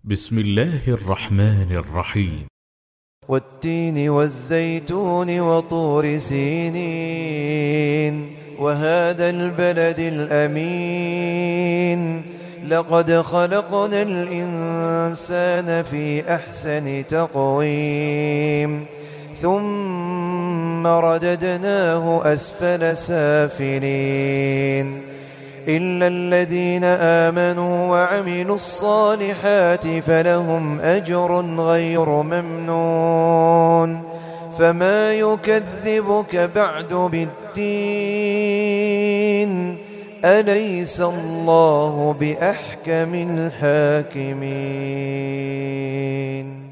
بسم الله الرحمن الرحيم. والتين والزيتون وطور سينين وهذا البلد الأمين لقد خلقنا الإنسان في أحسن تقويم ثم رددناه أسفل سافلين إلا الذين آمنوا وعملوا الصالحات فلهم أجر غير ممنون فما يكذبك بعد بالدين أليس الله بأحكم الحاكمين.